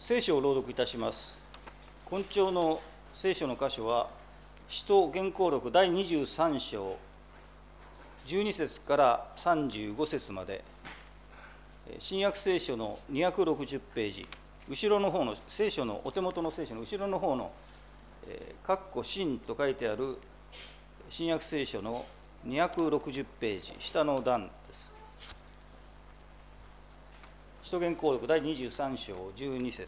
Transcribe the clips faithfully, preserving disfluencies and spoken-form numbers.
聖書を朗読いたします。今朝の聖書の箇所は、使徒原稿録だいにじゅうさん章じゅうに節からさんじゅうご節まで、新約聖書のにひゃくろくじゅうページ、後ろの方の聖書のお手元の聖書の後ろの方のかっこ新と書いてある新約聖書のにひゃくろくじゅうページ、下の段です。使徒原稿録だいにじゅうさん章じゅうに節。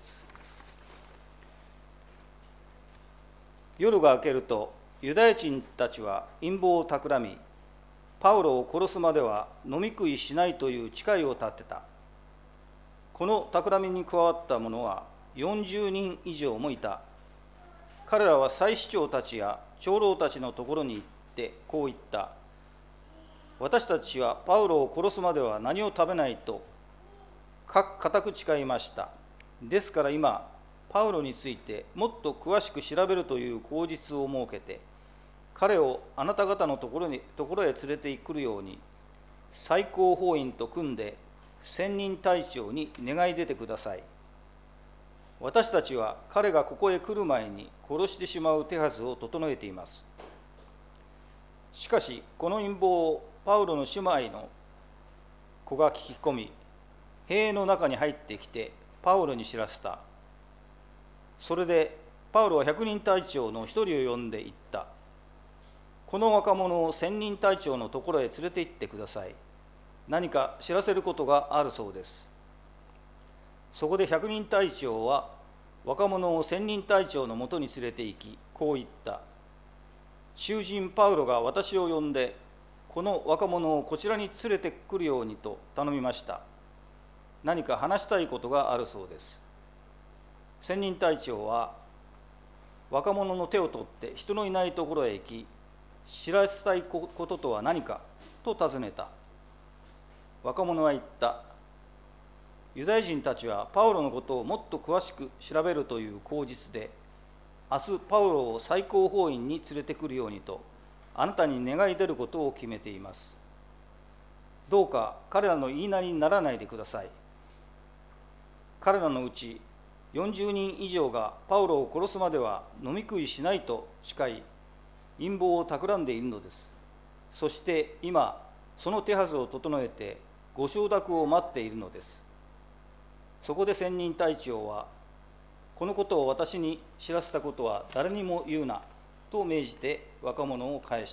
夜が明けると、ユダヤ人たちは陰謀を企み、パウロを殺すまでは飲み食いしないという誓いを立てた。この企みに加わった者はよんじゅうにん以上もいた。彼らは祭司長たちや長老たちのところに行ってこう言った。私たちはパウロを殺すまでは何を食べないと固く誓いました。ですから今、パウロについてもっと詳しく調べるという口実を設けて、彼をあなた方のところにところへ連れてくるように、最高法院と組んで千人隊長に願い出てください。私たちは彼がここへ来る前に殺してしまう手はずを整えています。しかし、この陰謀をパウロの姉妹の子が聞き込み、塀の中に入ってきてパウロに知らせた。それでパウロは百人隊長の一人を呼んで言った。この若者を千人隊長のところへ連れて行ってください。何か知らせることがあるそうです。そこで百人隊長は若者を千人隊長のもとに連れて行き、こう言った。囚人パウロが私を呼んで、この若者をこちらに連れてくるようにと頼みました。何か話したいことがあるそうです。千人隊長は若者の手を取って人のいないところへ行き、知らせたいこととは何かと尋ねた。若者は言った。ユダヤ人たちはパウロのことをもっと詳しく調べるという口実で、明日パウロを最高法院に連れてくるようにとあなたに願い出ることを決めています。どうか彼らの言いなりにならないでください。彼らのうちよんじゅうにん以上がパウロを殺すまでは飲み食いしないと誓い、陰謀を企んでいるのです。そして今、その手はずを整えてご承諾を待っているのです。そこで千人隊長は、このことを私に知らせたことは誰にも言うなと命じて若者を返した。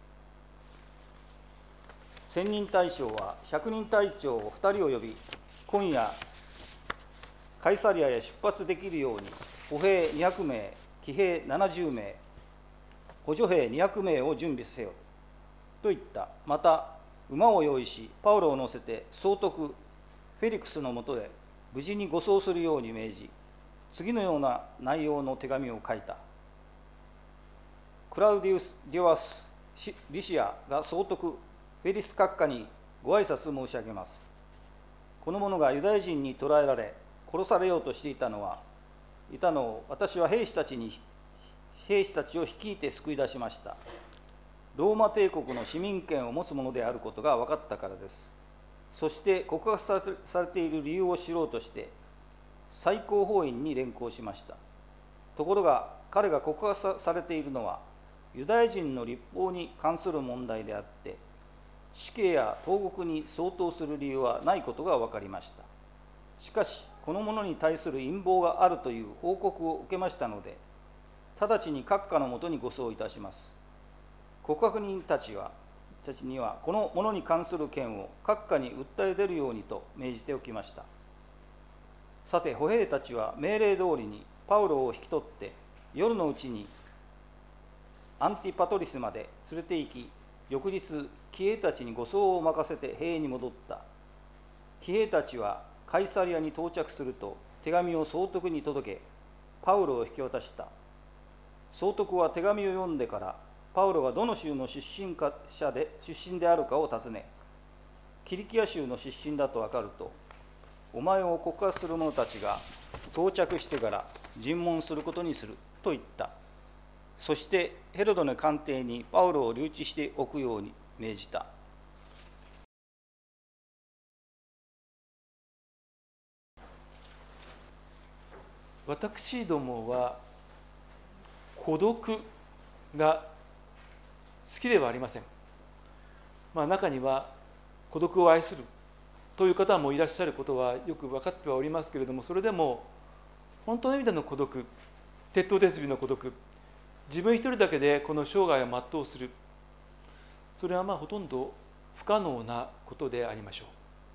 千人隊長は百人隊長を二人を呼び、今夜カイサリアへ出発できるように歩兵にひゃくめい、騎兵ななじゅうめい、補助兵にひゃくめいを準備せよと言った。また馬を用意し、パウロを乗せて総督フェリクスのもとで無事に護送するように命じ、次のような内容の手紙を書いた。クラウディウス・ディワス・リシアが総督フェリス閣下にご挨拶申し上げます。この者がユダヤ人に捕らえられ殺されようとしていたのはいたのを私は兵士たちに兵士たちを率いて救い出しました。ローマ帝国の市民権を持つ者であることが分かったからです。そして告発されている理由を知ろうとして最高法院に連行しました。ところが彼が告発されているのはユダヤ人の立法に関する問題であって、死刑や投獄に相当する理由はないことが分かりました。しかしこの者に対する陰謀があるという報告を受けましたので、直ちに閣下のもとに護送いたします。告白人たちはたちにはこの者に関する件を閣下に訴え出るようにと命じておきました。さて歩兵たちは命令通りにパウロを引き取って夜のうちにアンティパトリスまで連れて行き、翌日騎兵たちに護送を任せて兵に戻った。騎兵たちはカイサリアに到着すると手紙を総督に届け、パウロを引き渡した。総督は手紙を読んでからパウロがどの州の出身者で出身であるかを尋ね、キリキア州の出身だと分かると、お前を告発する者たちが到着してから尋問することにすると言った。そしてヘロドの官邸にパウロを留置しておくように命じた。 私どもは孤独が好きではありません。まあ、中には孤独を愛するという方もいらっしゃることはよく分かってはおりますけれども、それでも本当の意味での孤独、鉄頭鉄尾の孤独、自分一人だけでこの生涯を全うする、それはまあほとんど不可能なことでありましょ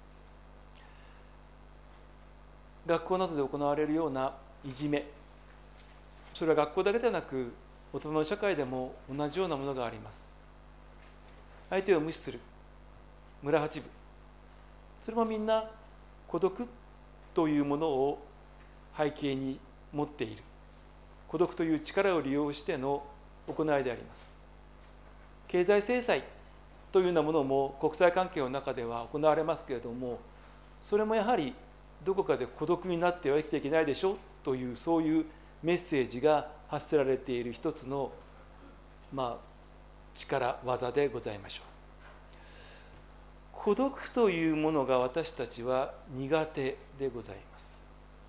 う。学校などで行われるようないじめ、それは学校だけではなく大人の社会でも同じようなものがあります。相手を無視する、村八分、それもみんな孤独というものを背景に持っている、孤独という力を利用しての行いであります。経済制裁というようなものも国際関係の中では行われますけれども、それもやはりどこかで孤独になっては生きていけないでしょという、そういうメッセージが発せられている一つの、まあ、力技でございましょう。孤独というものが私たちは苦手でございます。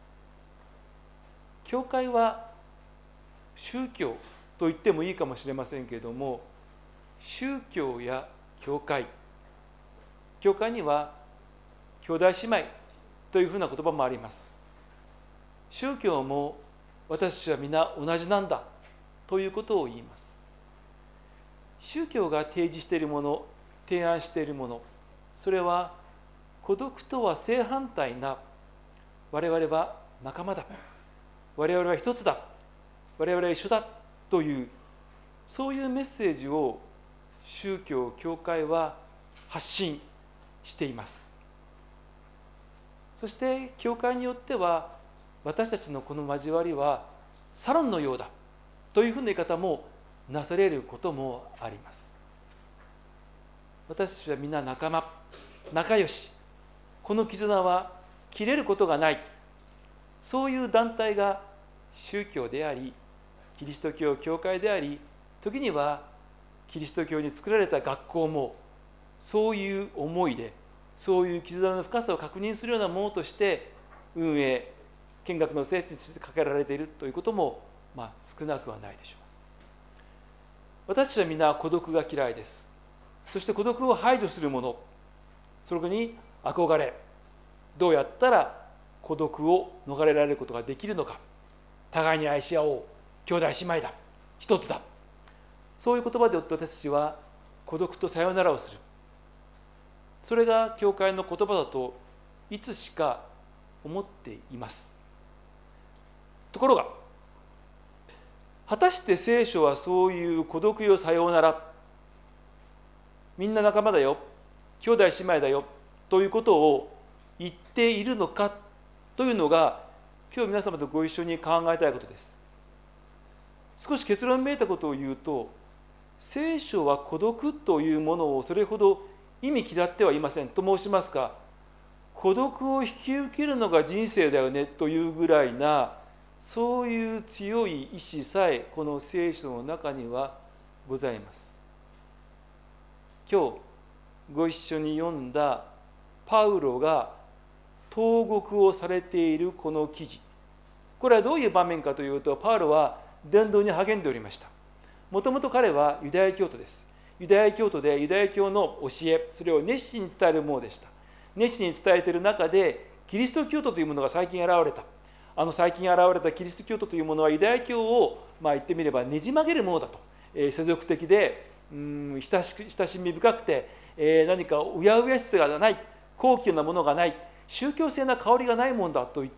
教会は宗教と言ってもいいかもしれませんけれども、宗教や教会、教会には兄弟姉妹というふうな言葉もあります。宗教も私たちは皆同じなんだということを言います。宗教が提示しているもの、提案しているもの、それは孤独とは正反対な、我々は仲間だ、我々は一つだ、我々は一緒だという、そういうメッセージを宗教、教会は発信しています。そして教会によっては、私たちのこの交わりはサロンのようだというふうな言い方もなされることもあります。私たちは皆仲間、仲良し、この絆は切れることがない、そういう団体が宗教であり、キリスト教教会であり、時にはキリスト教に作られた学校もそういう思いで、そういう絆の深さを確認するようなものとして運営、見学の聖地についてかけられているということも、まあ、少なくはないでしょう。私たちは皆孤独が嫌いです。そして孤独を排除するもの、そこに憧れ、どうやったら孤独を逃れられることができるのか、互いに愛し合おう、兄弟姉妹だ、一つだ、そういう言葉で私たちは孤独とさよならをする。それが教会の言葉だといつしか思っています。ところが、果たして聖書はそういう孤独よさようなら、みんな仲間だよ、兄弟姉妹だよということを言っているのかというのが、今日皆様とご一緒に考えたいことです。少し結論めいたことを言うと、聖書は孤独というものをそれほど意味嫌ってはいません。と申しますか、孤独を引き受けるのが人生だよねというぐらいな、そういう強い意志さえこの聖書の中にはございます。今日ご一緒に読んだパウロが投獄をされているこの記事、これはどういう場面かというと、パウロは伝道に励んでおりました。もともと彼はユダヤ教徒です。ユダヤ教徒でユダヤ教の教え、それを熱心に伝えるものでした。熱心に伝えている中で、キリスト教徒というものが最近現れた。あの最近現れたキリスト教徒というものはユダヤ教を、まあ、言ってみればねじ曲げるものだと、えー、世俗的でうーん親しく親しみ深くて、えー、何かうやうやしさがない、高貴なものがない、宗教性な香りがないものだと言って、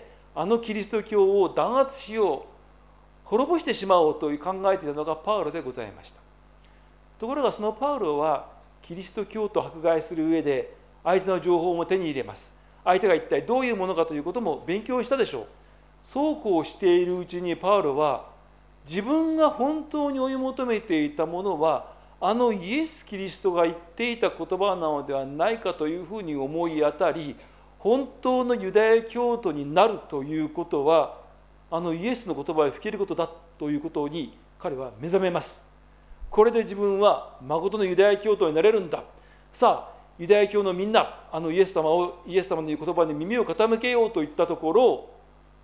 あのキリスト教を弾圧しよう、滅ぼしてしまおうという考えていたのがパウロでございました。ところがそのパウロはキリスト教徒を迫害する上で相手の情報も手に入れます。相手が一体どういうものかということも勉強したでしょう。そうこうしているうちにパウロは、自分が本当に追い求めていたものはあのイエス・キリストが言っていた言葉なのではないかというふうに思い当たり、本当のユダヤ教徒になるということはあのイエスの言葉を吹けることだということに彼は目覚めます。これで自分は誠のユダヤ教徒になれるんだ。さあユダヤ教のみんな、あのイエス様をイエス様の言う言葉に耳を傾けようと言ったところ、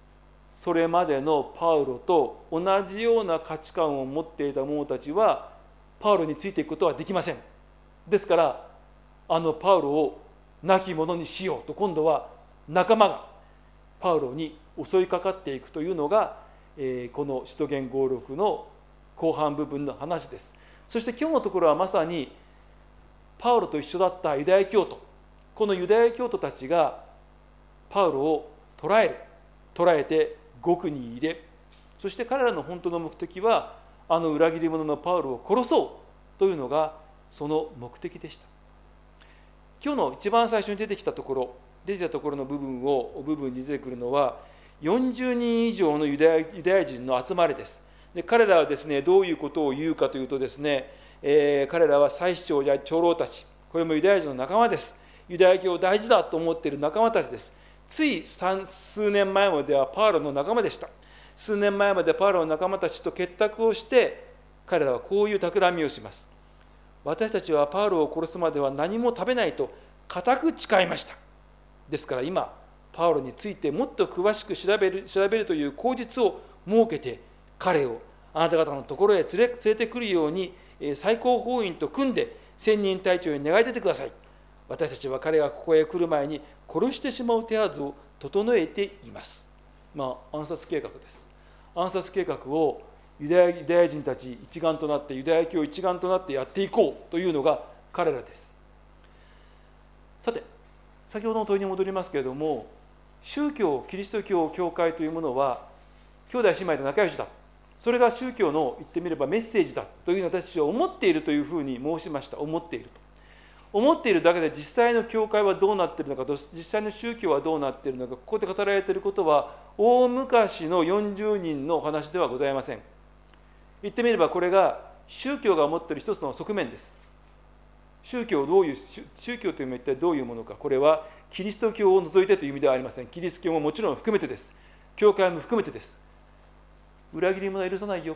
それまでのパウロと同じような価値観を持っていた者たちはパウロについていくことはできません。ですからあのパウロを亡き者にしようと、今度は仲間がパウロに襲いかかっていくというのが、えー、この使徒言語録の後半部分の話です。そして今日のところはまさにパウロと一緒だったユダヤ教徒、このユダヤ教徒たちがパウロを捕らえる、捕らえて獄に入れ、そして彼らの本当の目的はあの裏切り者のパウロを殺そうというのがその目的でした。今日の一番最初に出てきたところ出てきたところの部分を部分に出てくるのはよんじゅうにん以上のユダヤ、ユダヤ人の集まりです。で彼らはですね、どういうことを言うかというとですね、えー、彼らは祭司長や長老たち、これもユダヤ人の仲間です。ユダヤ教を大事だと思っている仲間たちです。つい数年前まではパウロの仲間でした。数年前までパウロの仲間たちと結託をして彼らはこういう企みをします。私たちはパウロを殺すまでは何も食べないと固く誓いました。ですから今パウロについてもっと詳しく調べる、調べるという口実を設けて彼をあなた方のところへ連れ、連れてくるように最高法院と組んで千人隊長に願い出てください。私たちは彼がここへ来る前に殺してしまう手はずを整えています。まあ暗殺計画です。暗殺計画をユダヤ、ユダヤ人たち一丸となって、ユダヤ教一丸となってやっていこうというのが彼らです。さて、先ほどの問いに戻りますけれども、宗教、キリスト教、教会というものは兄弟姉妹で仲良しだ、それが宗教の言ってみればメッセージだというふうに私たちは思っているというふうに申しました。思っていると思っているだけで実際の教会はどうなっているのか、実際の宗教はどうなっているのか、ここで語られていることは大昔のよんじゅうにんのお話ではございません。言ってみればこれが宗教が持っている一つの側面です。宗教をどういう宗教というのは一体どういうものか、これはキリスト教を除いてという意味ではありません。キリスト教ももちろん含めてです。教会も含めてです。裏切り者は許さないよ。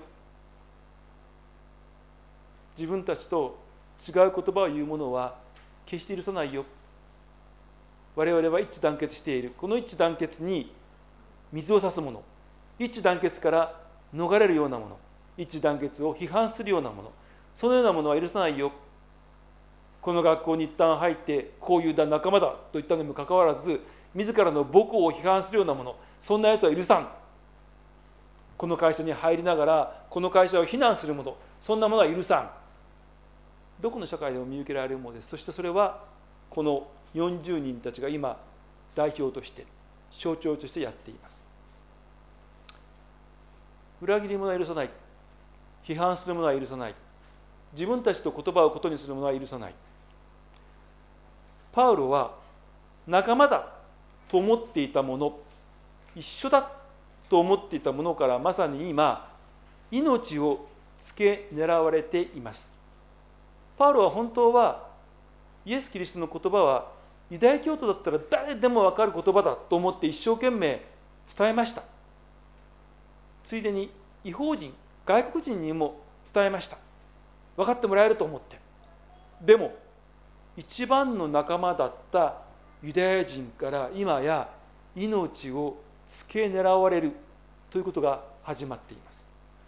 自分たちと違う言葉を言う者は決して許さないよ。我々は一致団結している。この一致団結に水を差すもの、一致団結から逃れるようなもの、一致団結を批判するようなもの、そのようなものは許さないよ。この学校に一旦入ってこういう仲間だと言ったのにもかかわらず、自らの母校を批判するようなもの、そんなやつは許さん。この会社に入りながらこの会社を非難するもの、そんなものは許さん。どこの社会でも見受けられるものです。そしてそれはこのよんじゅうにんたちが今代表として象徴としてやっています。裏切り者は許さない、批判する者は許さない、自分たちと言葉をことにする者は許さない。パウロは仲間だと思っていたもの、一緒だと思っていたものからまさに今命を付け狙われています。パウロは本当はイエス・キリストの言葉はユダヤ教徒だったら誰でも分かる言葉だと思って一生懸命伝えました。ついでに異邦人、外国人にも伝えました。分かってもらえると思って。でも一番の仲間だったユダヤ人から今や命を付け狙われるということが始まっています。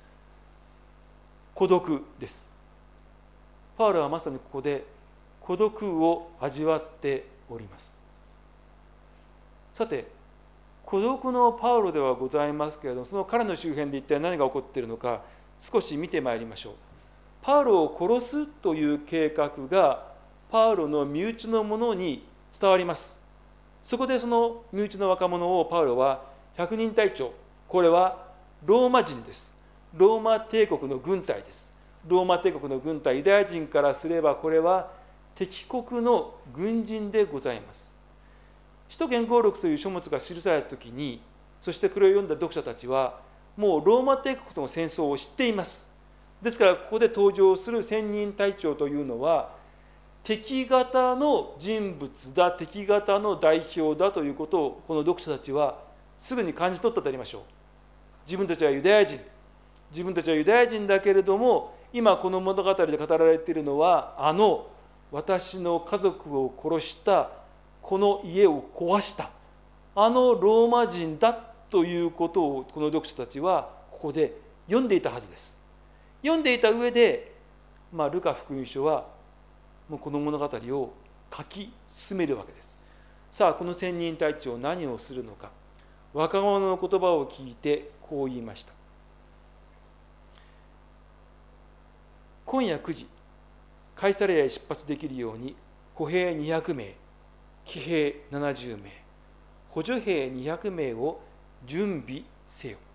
孤独です。パウロはまさにここで孤独を味わっております。さて、孤独のパウロではございますけれども、その彼の周辺で一体何が起こっているのか少し見てまいりましょう。パウロを殺すという計画がパウロの身内の者に伝わります。そこでその身内の若者をパウロは百人隊長、これはローマ人です。ローマ帝国の軍隊です。ローマ帝国の軍隊、ユダヤ人からすればこれは敵国の軍人でございます。使徒言語録という書物が記されたときに、そしてこれを読んだ読者たちはもうローマ帝国との戦争を知っています。ですからここで登場する千人隊長というのは敵方の人物だ、敵方の代表だということをこの読者たちはすぐに感じ取ったとありましょう。自分たちはユダヤ人、自分たちはユダヤ人だけれども、今この物語で語られているのはあの私の家族を殺した、この家を壊したあのローマ人だということをこの読者たちはここで読んでいたはずです。読んでいた上で、まあ、ルカ福音書はもうこの物語を書き進めるわけです。さあこの千人隊長何をするのか。若者の言葉を聞いてこう言いました。今夜くじカイサレアへ出発できるように歩兵にひゃくめい、騎兵ななじゅうめい、補助兵にひゃくめいを準備せよ。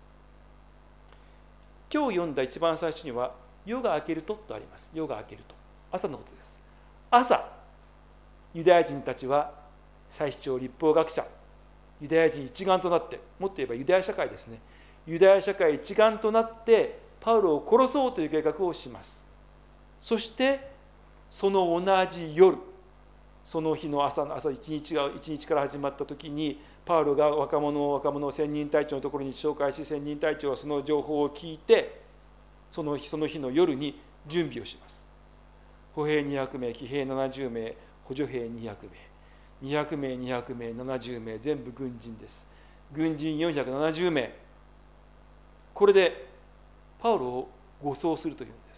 今日読んだ一番最初には夜が明けるととあります。夜が明けると、朝のことです。朝、ユダヤ人たちは祭司長、律法学者、ユダヤ人一丸となって、もっと言えばユダヤ社会ですね、ユダヤ社会一丸となってパウロを殺そうという計画をします。そしてその同じ夜、その日の朝の朝一日が一日から始まった時に、パウロが若者を若者を千人隊長のところに紹介し、千人隊長はその情報を聞いて、その日その日の夜に準備をします。歩兵にひゃくめい、騎兵ななじゅうめい、補助兵にひゃくめい、にひゃくめい、にひゃくめい、ななじゅうめい、全部軍人です。軍人よんひゃくななじゅうめい。これでパウロを護送するというんです。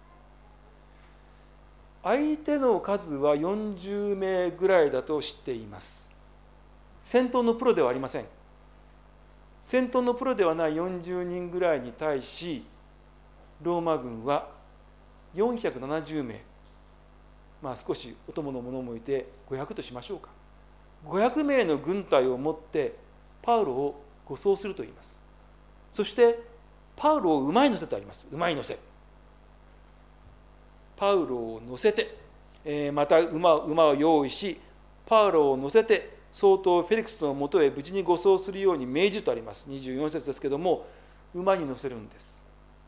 相手の数はよんじゅうめいぐらいだと知っています。戦闘のプロではありません。戦闘のプロではないよんじゅうにんぐらいに対し、ローマ軍はよんひゃくななじゅうめい、まあ少しお供の者もいてごひゃくとしましょうか。ごひゃくめいの軍隊を持ってパウロを護送するといいます。そしてパウロを馬に乗せてあります。馬に乗せ。パウロを乗せて、えー、また 馬, 馬を用意し、パウロを乗せて総統フェリクスのもとへ無事に護送するように命じるとあります。にじゅうよん節ですけども、馬に乗せるんです。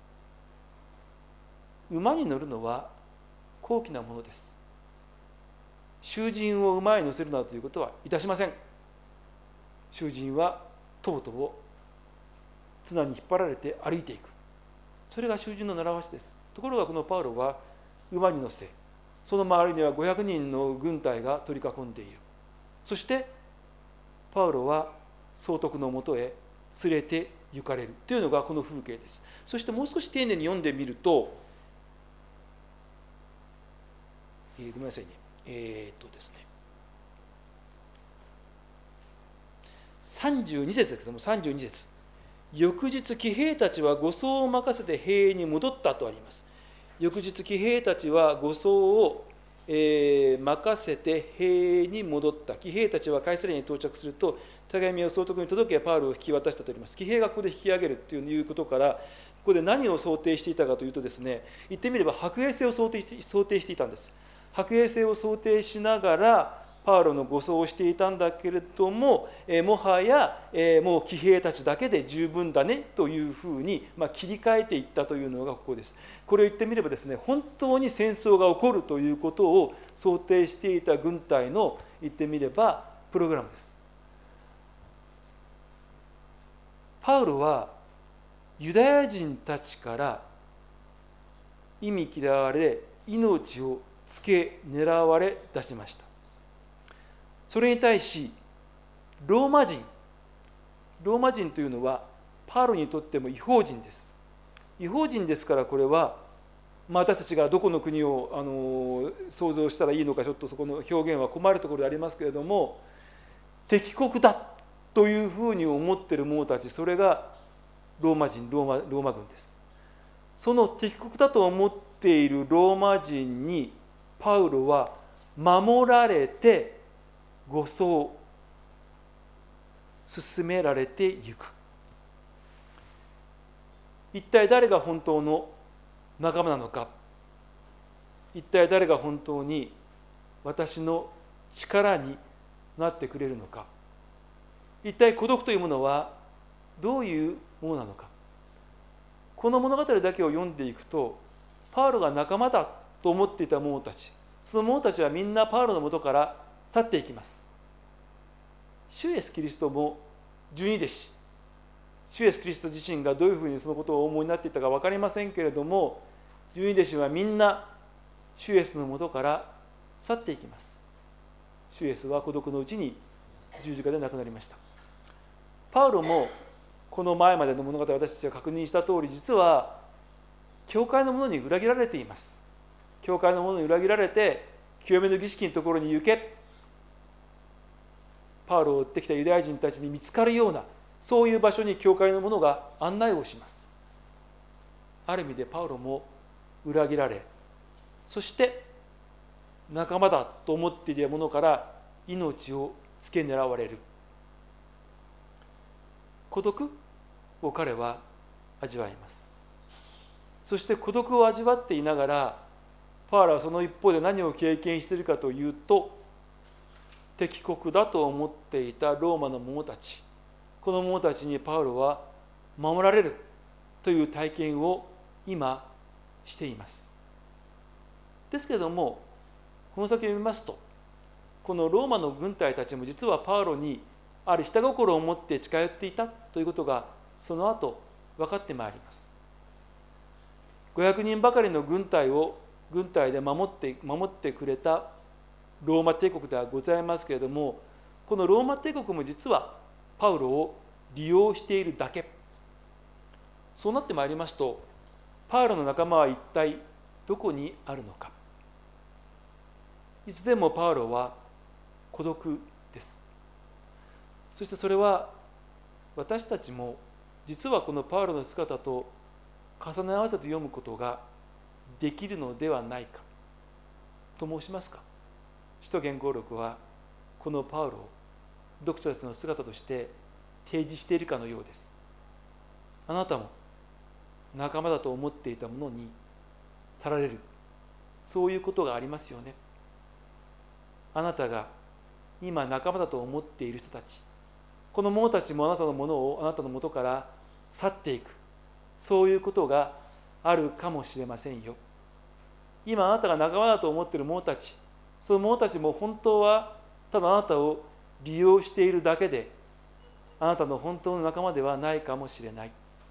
馬に乗るのは高貴なものです。囚人を馬に乗せるなどということはいたしません。囚人はとぼとぼ綱に引っ張られて歩いていく。それが囚人の習わしです。ところがこのパウロは馬に乗せ、その周りにはごひゃくにんの軍隊が取り囲んでいる。そしてパウロは総督のもとへ連れて行かれるというのがこの風景です。そしてもう少し丁寧に読んでみると、えー、ごめんなさいねえー、っとですねさんじゅうに節ですけども、さんじゅうに節、翌日騎兵たちは護送を任せて兵に戻ったとあります。翌日騎兵たちは護送を、えー、任せて兵に戻った。騎兵たちはカイサレアに到着すると、手紙を総督に届けパウロを引き渡したとあります。騎兵がここで引き上げるということから、ここで何を想定していたかというとですね、言ってみれば白衛星を想定して、想定していたんです。白衛星を想定しながらパウロの護送をしていたんだけれども、えー、もはや、えー、もう騎兵たちだけで十分だねというふうに、まあ、切り替えていったというのがここです。これを言ってみればですね、本当に戦争が起こるということを想定していた軍隊の言ってみればプログラムです。パウロはユダヤ人たちから忌み嫌われ命をつけ狙われ出しました。それに対しローマ人ローマ人というのはパウロにとっても異邦人です。異邦人ですから、これは、まあ、私たちがどこの国をあの想像したらいいのか、ちょっとそこの表現は困るところでありますけれども、敵国だというふうに思っている者たち、それがローマ人、ローマ、ローマ軍です。その敵国だと思っているローマ人にパウロは守られて護送進められていく。一体誰が本当の仲間なのか、一体誰が本当に私の力になってくれるのか、一体孤独というものはどういうものなのか。この物語だけを読んでいくと、パウロが仲間だと思っていた者たち、その者たちはみんなパウロのもとから去っていきます。主イエスキリストも十二弟子、主イエスキリスト自身がどういうふうにそのことをお思いになっていたか分かりませんけれども、十二弟子はみんな主イエスのもとから去っていきます。主イエスは孤独のうちに十字架で亡くなりました。 パウロもこの前までの物語私たちが確認した通り、実は教会の者に裏切られています。教会の者に裏切られて、清めの儀式のところに行け、パウロを追ってきたユダヤ人たちに見つかるような、そういう場所に教会の者が案内をします。ある意味でパウロも裏切られ、そして仲間だと思っていたものから命を付け狙われる。孤独を彼は味わいます。そして孤独を味わっていながら、パウロはその一方で何を経験しているかというと、敵国だと思っていたローマの者たち、この者たちにパウロは守られるという体験を今しています。ですけれども、この先を読みますと、このローマの軍隊たちも実はパウロにある下心を持って近寄っていたということがその後分かってまいります。ごひゃくにんばかりの軍隊を軍隊で守って守ってくれたローマ帝国ではございますけれども、このローマ帝国も実はパウロを利用しているだけ。そうなってまいりますと、パウロの仲間は一体どこにあるのか。いつでもパウロは孤独です。そしてそれは私たちも実はこのパウロの姿と重ね合わせて読むことができるのではないかと申しますか。使徒言語録はこのパウロを読者たちの姿として提示しているかのようです。あなたも仲間だと思っていたものに去られる、そういうことがありますよね。あなたが今仲間だと思っている人たち、この者たちもあなたのものをあなたのもとから去っていく、そういうことがあるかもしれませんよ。今あなたが仲間だと思っている者たち、その者たちも本当はただあなたを利用しているだけで、あなたの本当の仲間ではないかもしれない。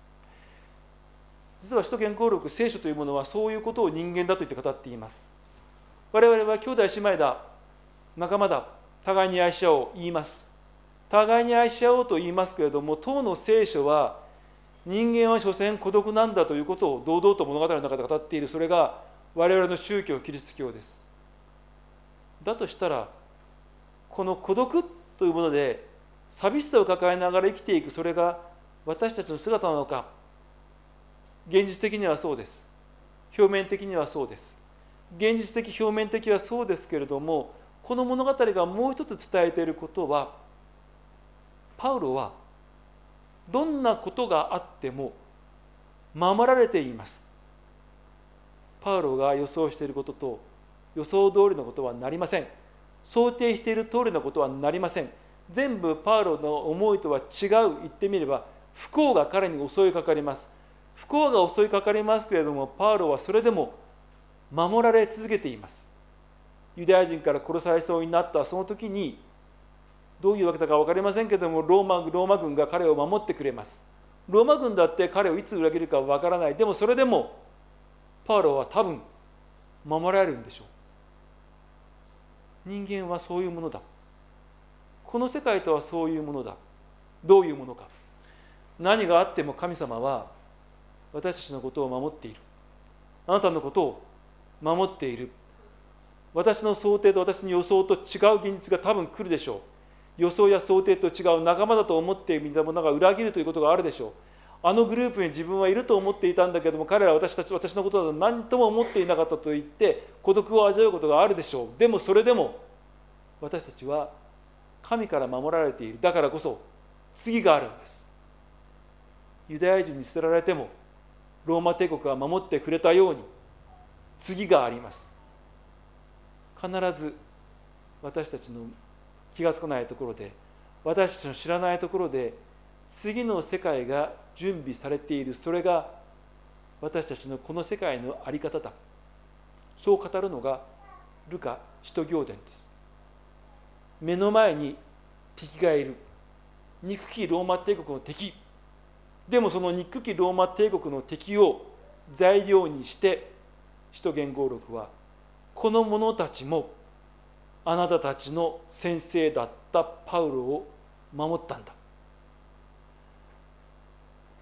実は使徒言語録、聖書というものはそういうことを人間だと言って語っています。我々は兄弟姉妹だ、仲間だ、互いに愛し合おう言います。互いに愛し合おうと言いますけれども、当の聖書は人間は所詮孤独なんだということを堂々と物語の中で語っている。それが我々の宗教、キリスト教です。だとしたら、この孤独というもので寂しさを抱えながら生きていく、それが私たちの姿なのか。現実的にはそうです。表面的にはそうです。現実的、表面的はそうですけれども、この物語がもう一つ伝えていることは、パウロはどんなことがあっても守られています。パウロが予想していることと予想通りのことはなりません。想定している通りのことはなりません。全部パウロの思いとは違う。言ってみれば不幸が彼に襲いかかります。不幸が襲いかかりますけれども、パウロはそれでも守られ続けています。ユダヤ人から殺されそうになったその時に、どういうわけだか分かりませんけれども、ローマ、ローマ軍が彼を守ってくれます。ローマ軍だって彼をいつ裏切るか分からない。でもそれでもパウロは多分守られるんでしょう。人間はそういうものだ。この世界とはそういうものだ。どういうものか。何があっても神様は私たちのことを守っている。あなたのことを守っている。私の想定と私の予想と違う現実が多分来るでしょう。予想や想定と違う仲間だと思っていたものが裏切るということがあるでしょう。あのグループに自分はいると思っていたんだけども、彼らは私たち私のことだと何とも思っていなかったと言って孤独を味わうことがあるでしょう。でもそれでも私たちは神から守られている。だからこそ次があるんです。ユダヤ人に捨てられてもローマ帝国は守ってくれたように次があります。必ず私たちの気がつかないところで、私たちの知らないところで次の世界が準備されている。それが私たちのこの世界の在り方だ。そう語るのがルカ使徒行伝です。目の前に敵がいる。憎きローマ帝国の敵。でもその憎きローマ帝国の敵を材料にして使徒言語録は、この者たちもあなたたちの先生だったパウロを守ったんだ。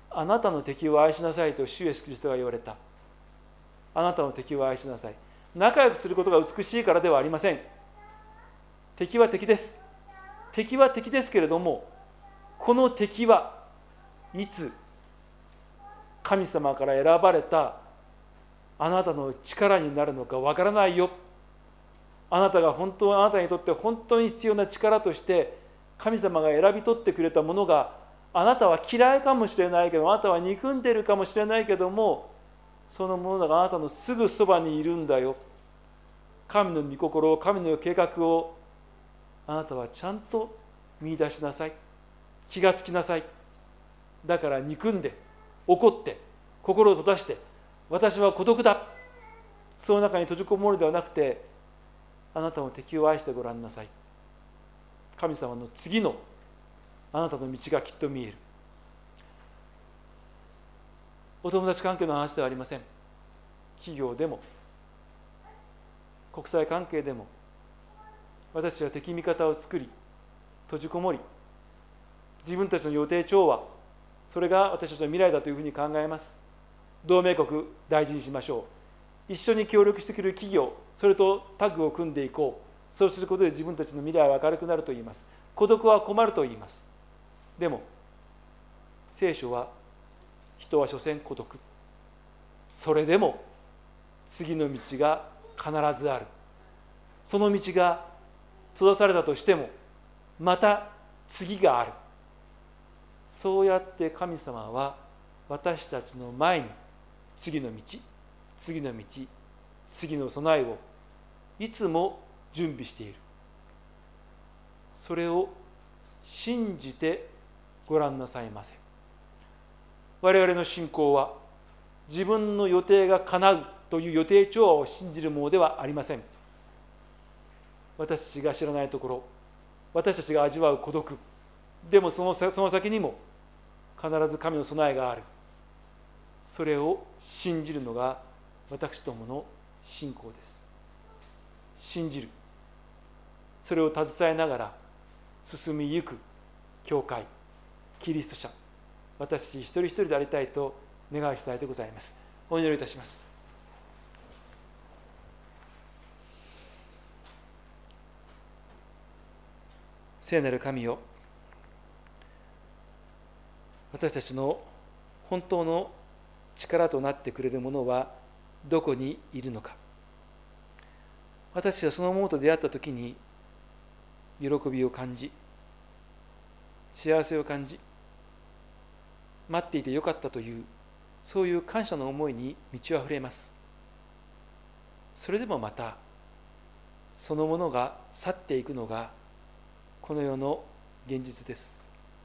あなたの敵を愛しなさいと主イエスキリストが言われた。あなたの敵を愛しなさい。仲良くすることが美しいからではありません。敵は敵です。敵は敵ですけれども、この敵はいつ神様から選ばれたあなたの力になるのかわからないよ。あなたが本当あなたにとって本当に必要な力として神様が選び取ってくれたものが、あなたは嫌いかもしれないけど、あなたは憎んでいるかもしれないけども、そのものがあなたのすぐそばにいるんだよ。神の御心を、神の計画をあなたはちゃんと見出しなさい。気がつきなさい。だから憎んで怒って心を閉ざして、私は孤独だ、その中に閉じこもるではなくて、あなたの敵を愛してごらんなさい。神様の次のあなたの道がきっと見える。お友達関係の話ではありません。企業でも国際関係でも、私たちは敵味方を作り閉じこもり、自分たちの予定調和、それが私たちの未来だというふうに考えます。同盟国大事にしましょう。一緒に協力してくれる企業、それとタッグを組んでいこう。そうすることで自分たちの未来は明るくなると言います。孤独は困ると言います。でも聖書は、人は所詮孤独、それでも次の道が必ずある。その道が閉ざされたとしても、また次がある。そうやって神様は私たちの前に次の道、次の道、次の備えをいつも準備している。それを信じてご覧なさいませ。我々の信仰は自分の予定が叶うという予定調和を信じるものではありません。私たちが知らないところ、私たちが味わう孤独、でもその、その先にも必ず神の備えがある。それを信じるのが私どもの信仰です。信じる、それを携えながら進みゆく教会、キリスト者、私たち一人一人でありたいと願いしたいでございます。お祈りいたします。聖なる神よ、私たちの本当の力となってくれるものはどこにいるのか。私たちはそのものと出会ったときに喜びを感じ、幸せを感じ、待っていてよかったという、そういう感謝の思いに満ち溢れます。それでもまたそのものが去っていくのがこの世の現実です。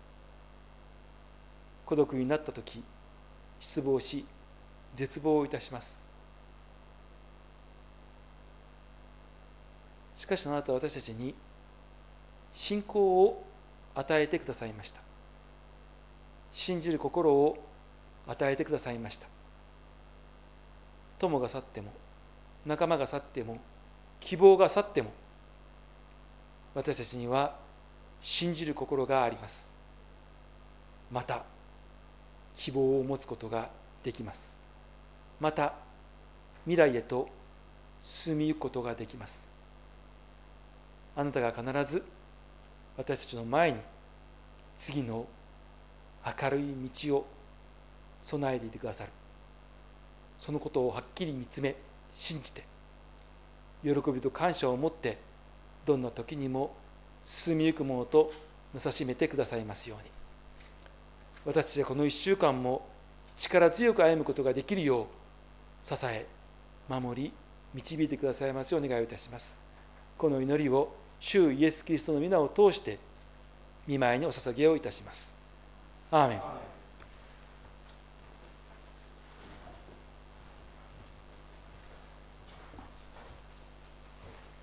孤独になったとき、失望し絶望いたします。しかしあなたは私たちに信仰を与えてくださいました。信じる心を与えてくださいました。友が去っても、仲間が去っても、希望が去っても、私たちには信じる心があります。また希望を持つことができます。また未来へと進みゆくことができます。あなたが必ず私たちの前に次の明るい道を備えていてくださる。そのことをはっきり見つめ信じて、喜びと感謝を持ってどんな時にも進みゆくものとなさしめてくださいますように。私たちはこの一週間も力強く歩むことができるよう支え、守り、導いてくださいますようお願いいたします。この祈りを主イエスキリストの皆を通して御前にお捧げをいたします。アーメン。